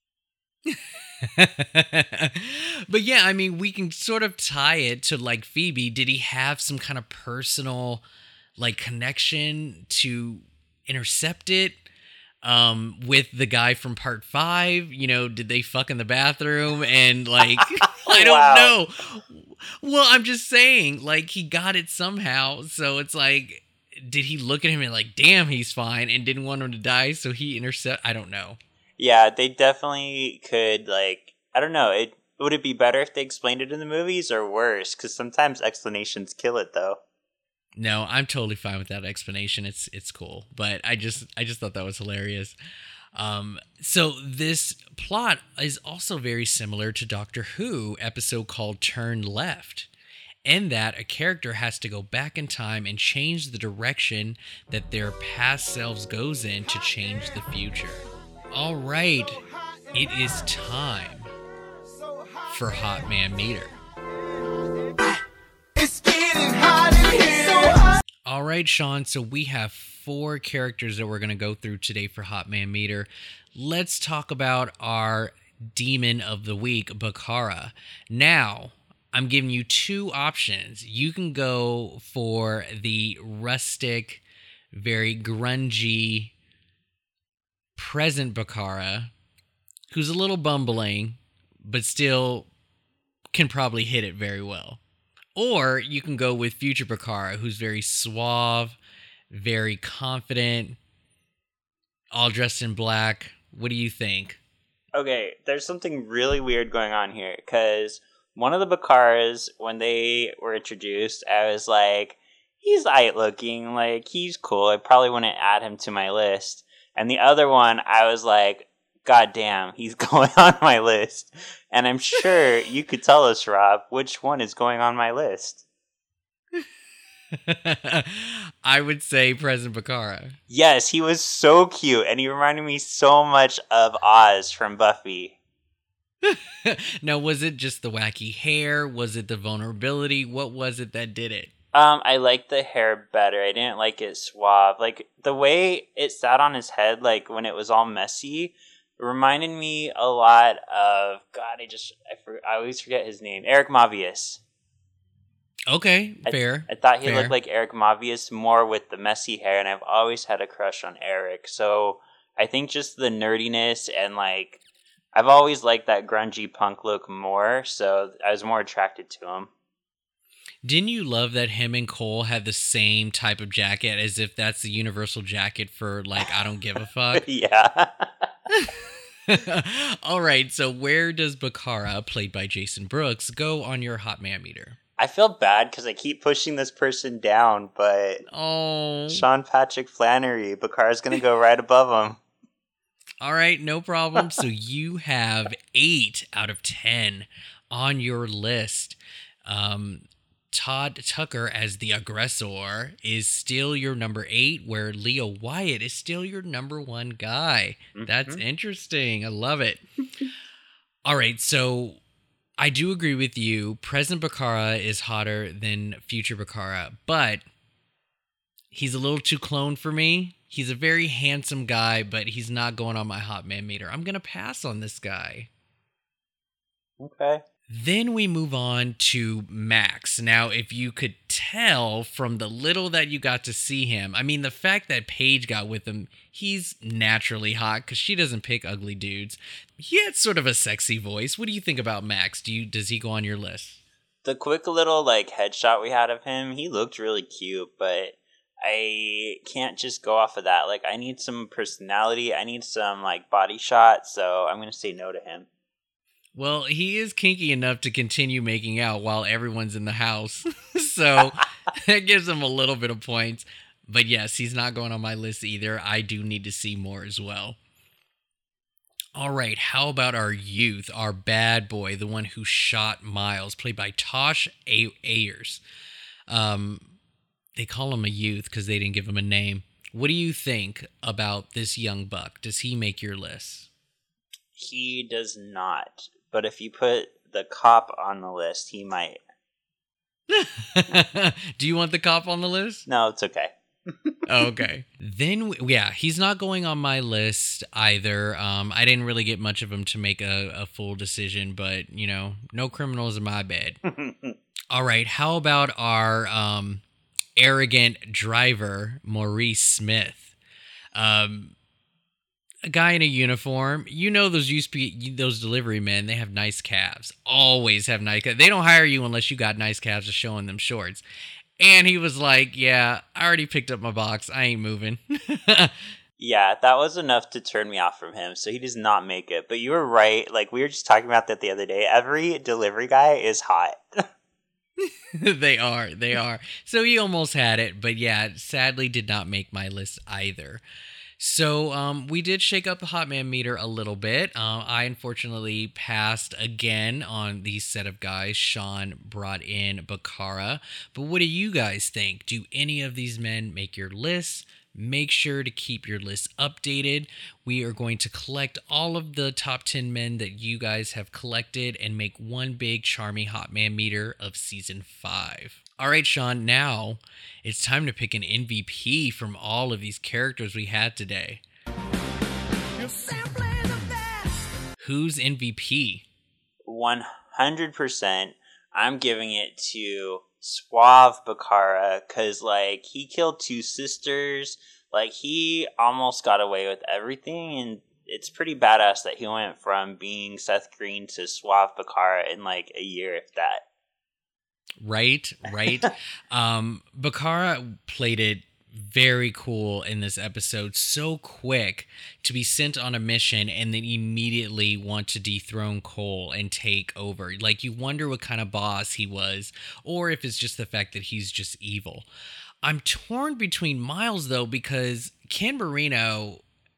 But yeah, I mean, we can sort of tie it to, like, Phoebe. Did he have some kind of personal, like, connection to intercept it? Um, with the guy from part five, you know, did they fuck in the bathroom and like, I don't Wow. know. Well, I'm just saying, like, he got it somehow. So it's like, did he look at him and like, damn, he's fine and didn't want him to die. So he intercept. I don't know. Yeah, they definitely could, like, I don't know. It would it be better if they explained it in the movies or worse? Because sometimes explanations kill it, though. No, I'm totally fine with that explanation. It's it's cool, but I just I just thought that was hilarious. Um, so this plot is also very similar to Doctor Who episode called Turn Left, in that a character has to go back in time and change the direction that their past selves goes in to change the future. All right, it is time for Hot Man Meter. It's getting hot in here. All right, Sean, so we have four characters that we're going to go through today for Hot Man Meter. Let's talk about our demon of the week, Bakara. Now, I'm giving you two options. You can go for the rustic, very grungy, present Bakara, who's a little bumbling, but still can probably hit it very well. Or you can go with future Bakara, who's very suave, very confident, all dressed in black. What do you think? Okay, there's something really weird going on here, because one of the Bakaras, when they were introduced, I was like, he's aight looking, like, he's cool. I probably wouldn't add him to my list. And the other one, I was like, God damn, he's going on my list. And I'm sure you could tell us, Rob, which one is going on my list. I would say Present Bakara. Yes, he was so cute, and he reminded me so much of Oz from Buffy. Now, was it just the wacky hair? Was it the vulnerability? What was it that did it? Um, I liked the hair better. I didn't like it suave. Like, the way it sat on his head, like, when it was all messy, reminded me a lot of, God, I just, I, for, I always forget his name, Eric Mavius. Okay, fair. I, I thought he fair. looked like Eric Mavius more with the messy hair, and I've always had a crush on Eric. So I think just the nerdiness and, like, I've always liked that grungy punk look more, so I was more attracted to him. Didn't you love that him and Cole had the same type of jacket, as if that's the universal jacket for, like, I don't give a fuck? Yeah. All right, so where does Bakara, played by Jason Brooks, go on your hot man meter? I feel bad because I keep pushing this person down, but Oh. Sean Patrick Flannery, Bakara's going to go right above him. All right, no problem. So you have eight out of ten on your list. Um, Todd Tucker as the aggressor is still your number eight, where Leo Wyatt is still your number one guy. Mm-hmm. That's interesting. I love it. All right, so I do agree with you. Present Bakara is hotter than future Bakara, but he's a little too clone for me. He's a very handsome guy, but he's not going on my hot man meter. I'm going to pass on this guy. Okay. Then we move on to Max. Now, if you could tell from the little that you got to see him, I mean, the fact that Paige got with him, he's naturally hot because she doesn't pick ugly dudes. He had sort of a sexy voice. What do you think about Max? Do you does he go on your list? The quick little like headshot we had of him, he looked really cute, but I can't just go off of that. Like, I need some personality. I need some like body shots. So I'm gonna say no to him. Well, he is kinky enough to continue making out while everyone's in the house. So that gives him a little bit of points. But yes, he's not going on my list either. I do need to see more as well. All right, how about our youth, our bad boy, the one who shot Miles, played by Tosh A- Ayers. Um, they call him a youth because they didn't give him a name. What do you think about this young buck? Does he make your list? He does not. But if you put the cop on the list, he might. Do you want the cop on the list? No, it's okay. Okay. Then, yeah, he's not going on my list either. Um, I didn't really get much of him to make a, a full decision, but, you know, no criminals in my bed. All right, how about our um, arrogant driver, Maurice Smith? Um... A guy in a uniform, you know those used to be, those delivery men, they have nice calves. Always have nice calves. They don't hire you unless you got nice calves to showing them shorts. And he was like, yeah, I already picked up my box. I ain't moving. Yeah, that was enough to turn me off from him. So he does not make it. But you were right. Like, we were just talking about that the other day. Every delivery guy is hot. They are. They are. So he almost had it. But yeah, sadly did not make my list either. So um, we did shake up the hot man meter a little bit. Uh, I unfortunately passed again on the set of guys. Sean brought in Bakara. But what do you guys think? Do any of these men make your list? Make sure to keep your list updated. We are going to collect all of the top ten men that you guys have collected and make one big charming hot man meter of season five. All right, Sean, now it's time to pick an M V P from all of these characters we had today. You're simply the best. Who's M V P? one hundred percent. I'm giving it to Suave Bakara because, like, he killed two sisters. Like, he almost got away with everything, and it's pretty badass that he went from being Seth Green to Suave Bakara in, like, a year, if that. Right, right. um, Bakara played it very cool in this episode. So quick to be sent on a mission and then immediately want to dethrone Cole and take over. Like, you wonder what kind of boss he was, or if it's just the fact that he's just evil. I'm torn between Miles, though, because Ken Marino...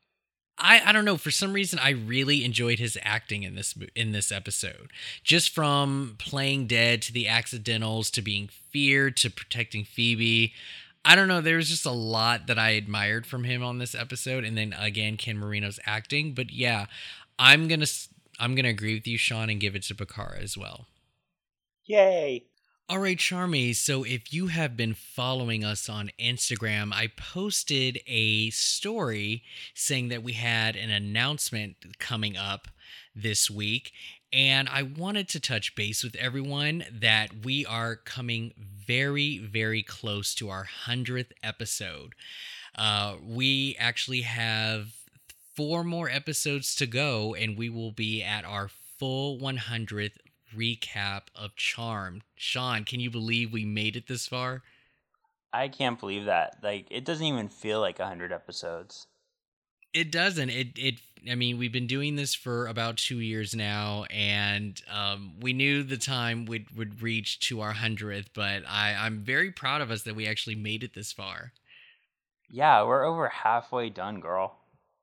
I, I don't know, for some reason I really enjoyed his acting in this in this episode. Just from playing dead to the accidentals to being feared to protecting Phoebe. I don't know, there was just a lot that I admired from him on this episode, and then again Ken Marino's acting. But yeah, I'm going to I'm going to agree with you, Sean, and give it to Bakara as well. Yay. All right, Charmy, so if you have been following us on Instagram, I posted a story saying that we had an announcement coming up this week, and I wanted to touch base with everyone that we are coming very, very close to our hundredth episode. Uh, we actually have four more episodes to go, and we will be at our full one hundredth recap of Charmed. Sean, can you believe we made it this far? I can't believe that. Like, it doesn't even feel like one hundred episodes. It doesn't. It it. I mean, we've been doing this for about two years now, and um, we knew the time would would reach to our hundredth. But I I'm very proud of us that we actually made it this far. Yeah, we're over halfway done, girl.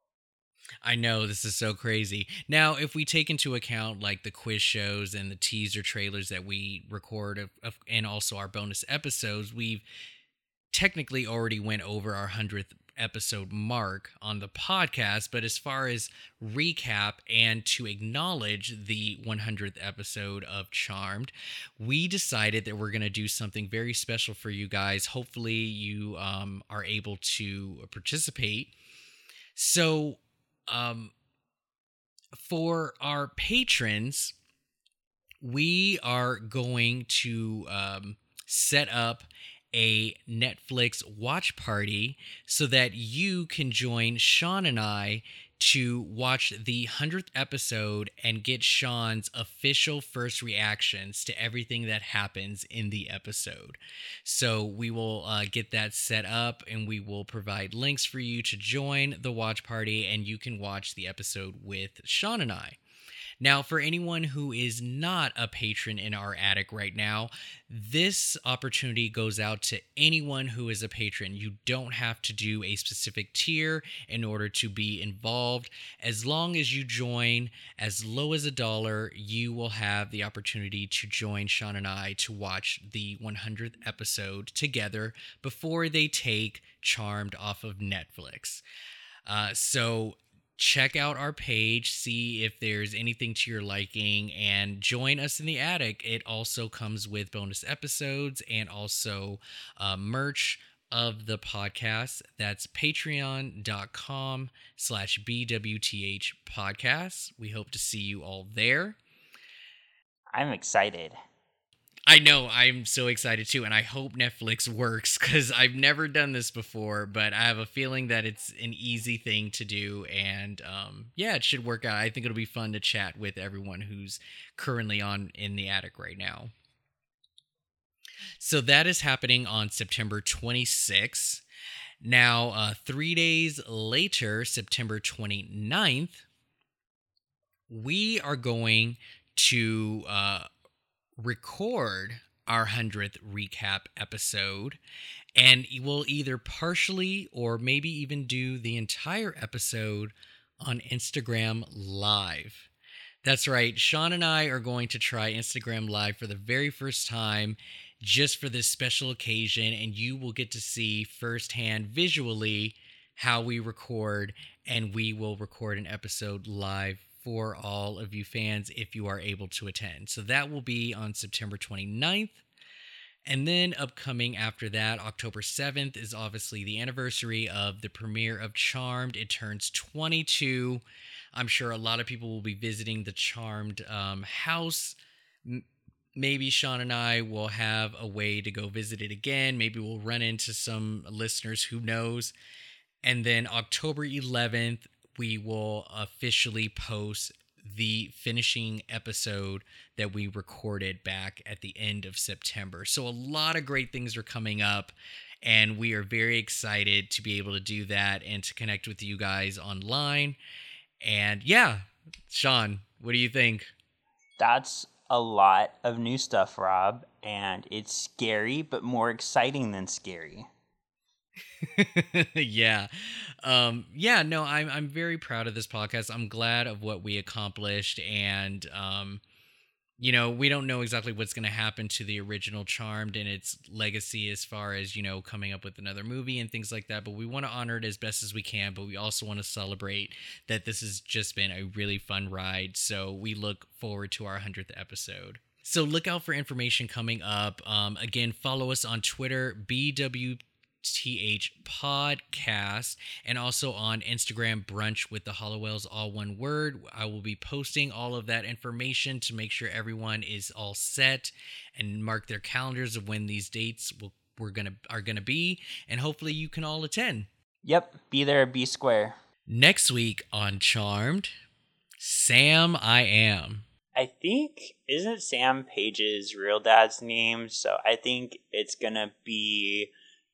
I know, this is so crazy. Now, if we take into account like the quiz shows and the teaser trailers that we record of, of, and also our bonus episodes, we've technically already went over our hundredth episode mark on the podcast. But as far as recap and to acknowledge the hundredth episode of Charmed, we decided that we're going to do something very special for you guys. Hopefully you um, are able to participate. So um, for our patrons, we are going to um, set up a Netflix watch party so that you can join Sean and I to watch the hundredth episode and get Sean's official first reactions to everything that happens in the episode. So we will uh, get that set up, and we will provide links for you to join the watch party, and you can watch the episode with Sean and I. Now, for anyone who is not a patron in our attic right now, this opportunity goes out to anyone who is a patron. You don't have to do a specific tier in order to be involved. As long as you join as low as a dollar, you will have the opportunity to join Sean and I to watch the hundredth episode together before they take Charmed off of Netflix. Uh, so... Check out our page, see if there's anything to your liking, and join us in the attic. It also comes with bonus episodes and also uh, merch of the podcast. That's patreon.com slash BWTH podcast. We hope to see you all there. I'm excited. I know, I'm so excited too, and I hope Netflix works because I've never done this before, but I have a feeling that it's an easy thing to do, and um, yeah, it should work out. I think it'll be fun to chat with everyone who's currently on in the attic right now. So that is happening on September twenty-sixth. Now, uh, three days later, September twenty-ninth, we are going to... Uh, record our hundredth recap episode, and we'll either partially or maybe even do the entire episode on Instagram Live. That's right, Sean and I are going to try Instagram Live for the very first time just for this special occasion, and you will get to see firsthand visually how we record, and we will record an episode live for all of you fans if you are able to attend. So that will be on September twenty-ninth. And then upcoming after that, October seventh is obviously the anniversary of the premiere of Charmed. It turns twenty-two. I'm sure a lot of people will be visiting the Charmed um, house. M- maybe Sean and I will have a way to go visit it again. Maybe we'll run into some listeners, who knows. And then October eleventh, we will officially post the finishing episode that we recorded back at the end of September. So a lot of great things are coming up, and we are very excited to be able to do that and to connect with you guys online. And yeah, Sean, what do you think? That's a lot of new stuff, Rob, and it's scary, but more exciting than scary. yeah. Um, yeah, no, I'm I'm very proud of this podcast. I'm glad of what we accomplished, and um, you know, we don't know exactly what's going to happen to the original Charmed and its legacy as far as, you know, coming up with another movie and things like that, but we want to honor it as best as we can, but we also want to celebrate that this has just been a really fun ride. So we look forward to our hundredth episode. So look out for information coming up. Um, again, follow us on Twitter, B W T H podcast, and also on Instagram, Brunch with the Hollowells, all one word. I will be posting all of that information to make sure everyone is all set and mark their calendars of when these dates will we're gonna are gonna be, and hopefully you can all attend. Yep, be there, be square. Next week on Charmed, Sam I Am. I think, isn't Sam Page's real dad's name? So I think it's gonna be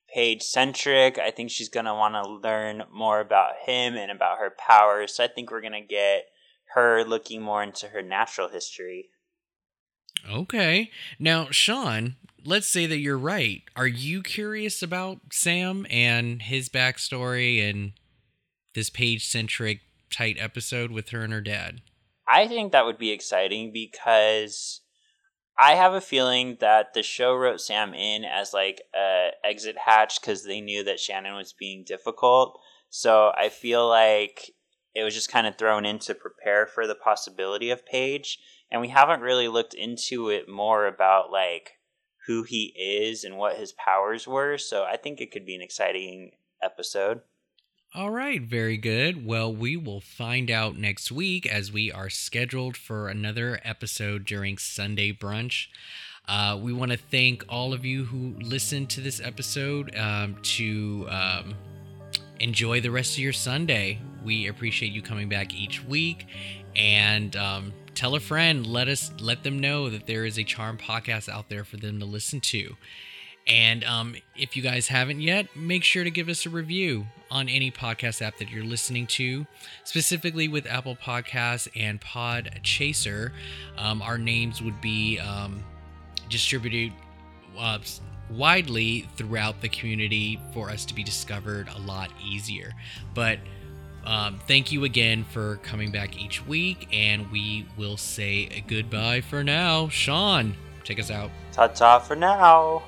Paige centric. I think she's going to want to learn more about him and about her powers. So I think we're going to get her looking more into her natural history. Okay. Now, Sean, let's say that you're right. Are you curious about Sam and his backstory and this Paige-centric tight episode with her and her dad? I think that would be exciting because I have a feeling that the show wrote Sam in as like a exit hatch because they knew that Shannon was being difficult. So I feel like it was just kind of thrown in to prepare for the possibility of Paige. And we haven't really looked into it more about like who he is and what his powers were. So I think it could be an exciting episode. All right, very good. Well, we will find out next week as we are scheduled for another episode during Sunday Brunch. Uh, we want to thank all of you who listened to this episode um, to um, enjoy the rest of your Sunday. We appreciate you coming back each week, and um, tell a friend. Let us let them know that there is a Charm podcast out there for them to listen to. And um, if you guys haven't yet, make sure to give us a review on any podcast app that you're listening to, specifically with Apple Podcasts and Podchaser. Um, our names would be um, distributed uh, widely throughout the community for us to be discovered a lot easier. But um, thank you again for coming back each week, and we will say goodbye for now. Sean, take us out. Ta-ta for now.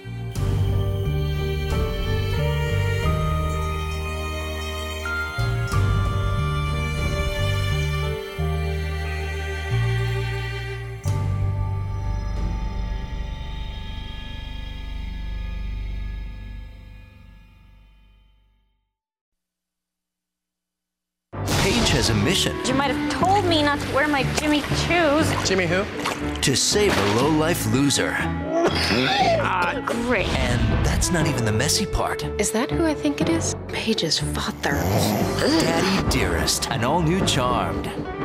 Paige has a mission. You might have told me not to wear my Jimmy Choos. Jimmy who? To save a low-life loser. Ah, great. And that's not even the messy part. Is that who I think it is? Paige's father. Daddy Dearest, an all-new Charmed.